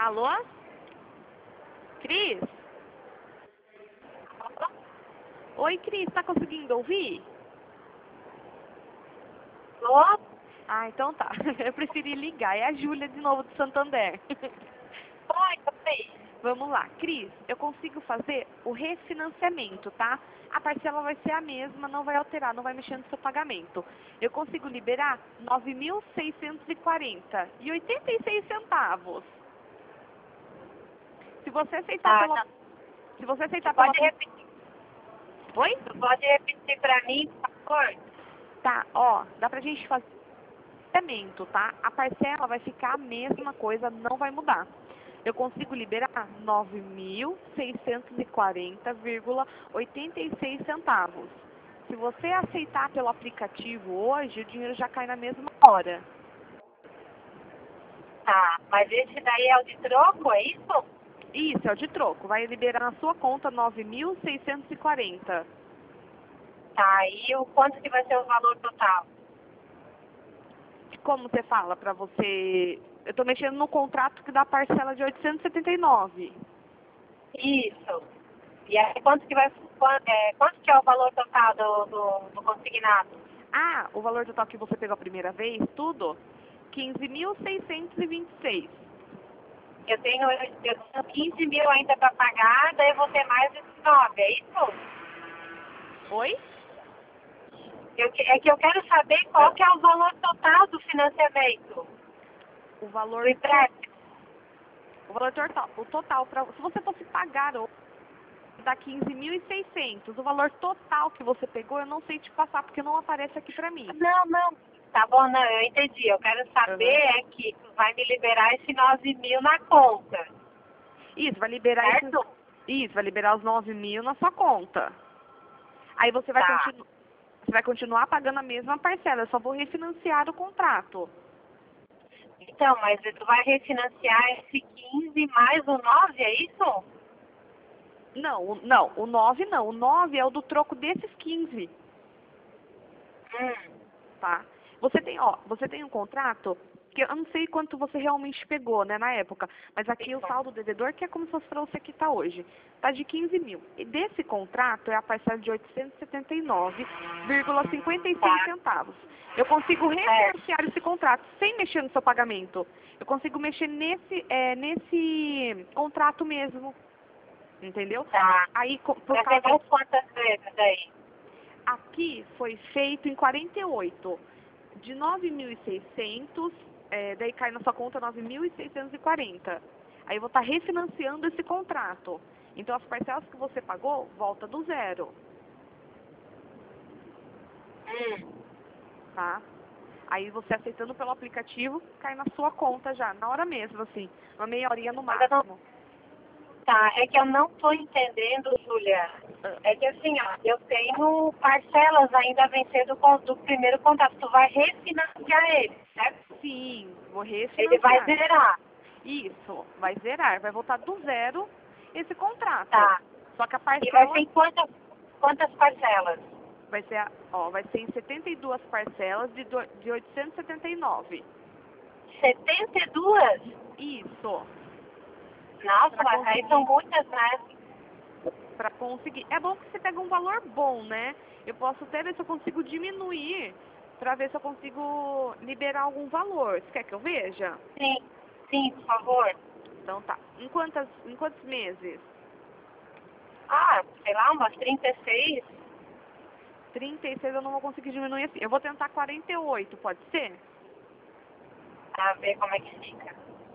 Alô? Cris? Oi, Cris, tá conseguindo ouvir? Alô? Ah, então tá. Eu preferi ligar. É a Júlia de novo do Santander. Oi. Vamos lá. Cris, eu consigo fazer o refinanciamento, tá? A parcela vai ser a mesma, não vai alterar, não vai mexer no seu pagamento. Eu consigo liberar R$ 9.640,86. Se você aceitar Tá, pela... não. Se você Tu aceitar pela... pode repetir, Oi? tu pode repetir pra mim, por favor? Tá, ó, dá pra gente fazer financiamento, tá? A parcela vai ficar a mesma coisa, não vai mudar. Eu consigo liberar R$ 9.640,86. Se você aceitar pelo aplicativo hoje, o dinheiro já cai na mesma hora. Tá, mas esse daí é o de troco, é isso? Isso, é o de troco. Vai liberar na sua conta R$ 9.640. Tá, e o quanto que vai ser o valor total? Como você fala pra você... Eu tô mexendo no contrato que dá parcela de 879. Isso. E aí quanto que quanto que é o valor total do consignado? Ah, o valor total que você pegou a primeira vez, tudo? 15.626. Eu tenho 15 mil ainda pra pagar, daí eu vou ter mais esses 9, é isso? Oi? É que eu quero saber qual que é o valor total do financiamento, O do valor, empréstimo. o valor total, se você fosse pagar hoje, dá 15.600. O valor total que você pegou, eu não sei te passar, porque não aparece aqui pra mim. Não, não. Tá bom, não, eu entendi. Eu quero saber Aham. é que tu vai me liberar esse 9 mil na conta, Isso, vai liberar certo? isso, vai liberar os 9.000 na sua conta. Aí você Tá. você vai continuar pagando a mesma parcela, eu só vou refinanciar o contrato. Então, mas tu vai refinanciar esse 15 mais o 9, é isso? Não, não, o 9 não. O 9 é o do troco desses 15. Hum. Tá? Você tem um contrato que eu não sei quanto você realmente pegou, né, na época, mas aqui o Isso. saldo devedor, que é como se fosse para você quitar hoje, tá de 15 mil. E desse contrato é a parcela de 879,56 Tá. centavos. Eu consigo Certo. refinanciar esse contrato sem mexer no seu pagamento. Eu consigo mexer nesse contrato mesmo, entendeu? Tá. Aí, por Vai ser causa mais quantas vezes aí? aqui foi feito em 48. De 9.600, daí cai na sua conta 9.640. Aí eu vou estar refinanciando esse contrato. Então as parcelas que você pagou, volta do zero, Hum. tá? Aí você aceitando pelo aplicativo, cai na sua conta já, na hora mesmo, assim, uma meia horinha no Ainda não. máximo. Tá, é que eu não tô entendendo, Júlia. Ah, É que assim, ó, eu tenho parcelas ainda a vencer do primeiro contrato. Tu vai refinanciar ele, certo? sim, vou Ele vai refinanciar. zerar. Isso, vai zerar, vai voltar do zero esse contrato. Tá. Só que a E vai ser parcela em quantas parcelas? vai ser em 72 parcelas de 879. 72? Isso, Nossa, para mas aí são conseguir, muitas, né? para conseguir. É bom que você pega um valor bom, né? Eu posso até ver se eu consigo diminuir para ver se eu consigo liberar algum valor. Você quer que eu veja? Sim, sim, por favor. Então tá. Em quantos meses? Ah, sei lá, umas 36. 36 eu não vou conseguir diminuir assim. Eu vou tentar 48, pode ser? Pra ver como é que fica.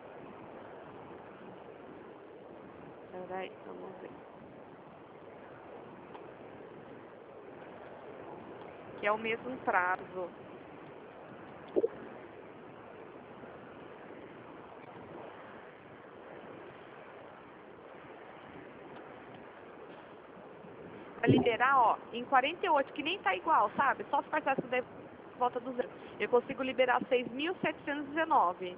Peraí, vamos ver. Que é o mesmo prazo. Pra liberar, ó, em 48, que nem tá igual, sabe? Só as parcelas que daí volta do zero. Eu consigo liberar 6.719.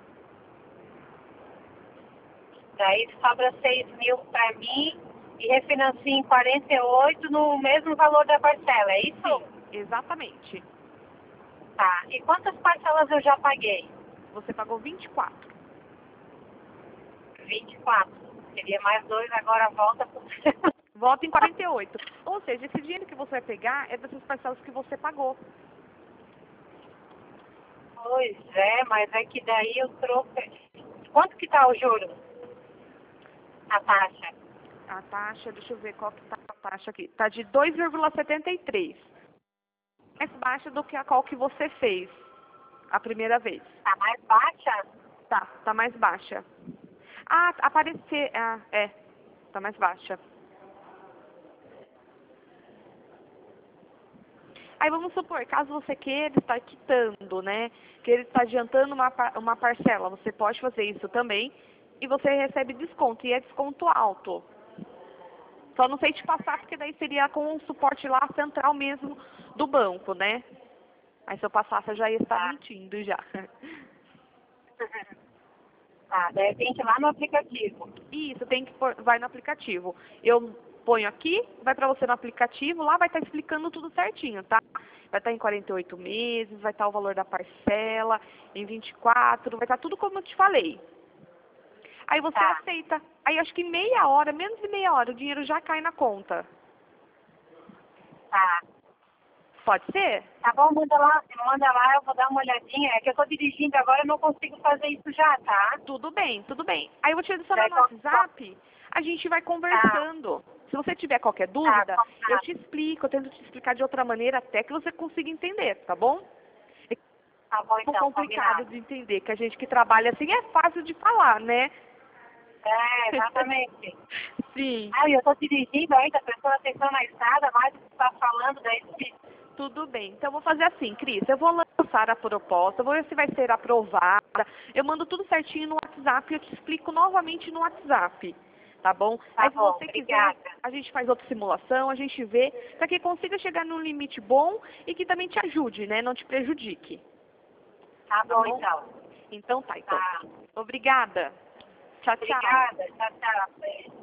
Daí sobra 6 mil pra mim e refinancio em 48 no mesmo valor da parcela, é isso? Sim, exatamente. Tá. E quantas parcelas eu já paguei? Você pagou 24. 24. Seria mais 2, agora volta pro... Volta em 48. Ou seja, esse dinheiro que você vai pegar é dessas parcelas que você pagou. Pois é, mas é que daí eu trouxe... Quanto que tá o juro? A taxa? A taxa, deixa eu ver qual que tá a taxa aqui. Tá de 2,73. Mais baixa do que a qual que você fez a primeira vez. Tá mais baixa? Tá mais baixa. Ah, aparecer, tá mais baixa. Aí vamos supor, caso você queira estar quitando, né? Queira estar adiantando uma parcela, você pode fazer isso também e você recebe desconto, e é desconto alto. Só não sei te passar, porque daí seria com o suporte lá central mesmo do banco, né? Aí se eu passasse, eu já ia estar mentindo já. Tá, de repente lá no aplicativo. Isso, tem que vai no aplicativo. Eu ponho aqui, vai para você no aplicativo, lá vai estar explicando tudo certinho, tá? Vai estar em 48 meses, vai estar o valor da parcela, em 24, vai estar tudo como eu te falei. Aí você aceita. Aí acho que em meia hora, menos de meia hora, o dinheiro já cai na conta. Tá. Pode ser? Tá bom, manda lá, eu vou dar uma olhadinha. É que eu tô dirigindo agora, eu não consigo fazer isso já, tá? Tudo bem, tudo bem. Aí eu vou te adicionar no WhatsApp, a gente vai conversando. Se você tiver qualquer dúvida, eu te explico, eu tento te explicar de outra maneira até que você consiga entender, tá bom? Tá bom, então, complicado de entender, que a gente que trabalha assim é fácil de falar, né? É, exatamente. Sim. Ah, eu tô dirigindo ainda, prestando atenção na estrada, mais do que você tá falando, daí... Tudo bem. Então, eu vou fazer assim, Cris. Eu vou lançar a proposta, vou ver se vai ser aprovada. Eu mando tudo certinho no WhatsApp e eu te explico novamente no WhatsApp. Tá bom? Aí, se você quiser, a gente faz outra simulação, a gente vê, para que consiga chegar num limite bom e que também te ajude, né? Não te prejudique. Tá bom, então. Então, tá. Então. Obrigada. Tchau, tchau. Obrigada. Tchau, tchau.